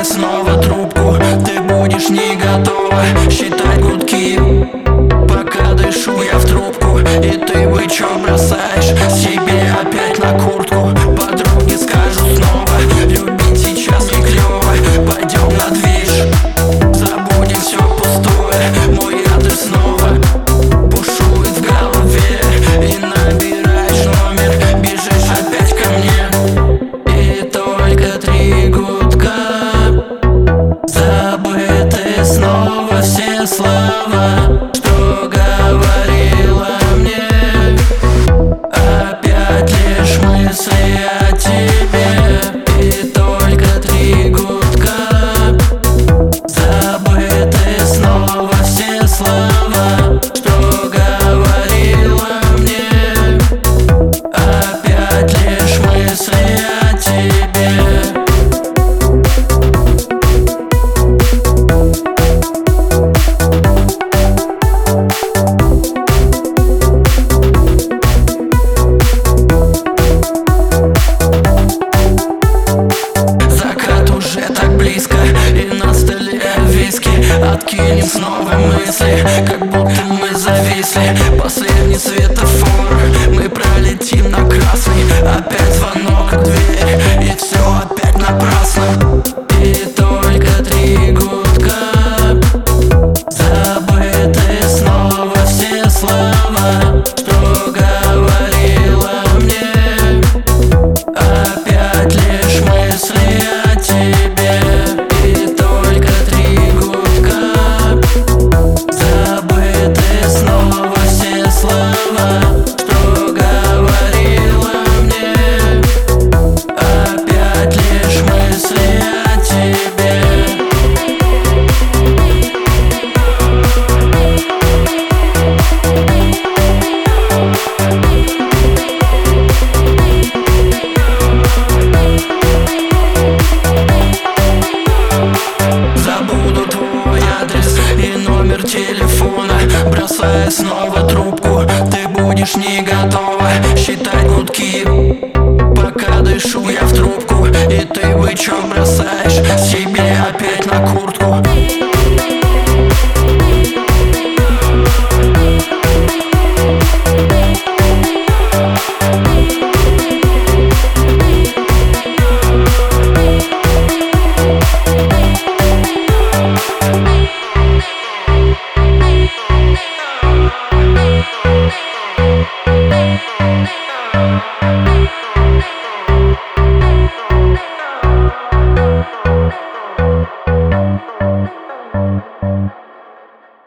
снова трубку, ты будешь не готова считать гудки. Пока дышу я в трубку, и ты бычок бросаешь себе опять на куртку. Подруги скажут снова, любить сейчас не клёво. Пойдем на движ, забудем все пустое. Мой адрес снова бушует в голове, и набираешь номер, бежишь опять ко мне. И только 3 гудка, забыты снова все слова, что говорила мне. Опять лишь мысли о тебе. И только 3 гудка, забыты снова все слова, что говорила мне. Опять лишь мысли о тебе. Закат уже так близко, и на столе виски. Откинем снова мысли, как будто мы зависли. Последний светофор, мы пролетим на красный. Опять звонок в дверь, и все опять напрасно. И только 3 гудка, забыты снова все слова, что говорила мне. Опять лишь мысли о тебе. И только 3 гудка, забыты снова все слова, что говорила мне. Опять лишь мысли о тебе. Забуду твой адрес и номер телефона, бросая снова трубку, ты будешь не готова считать гудки.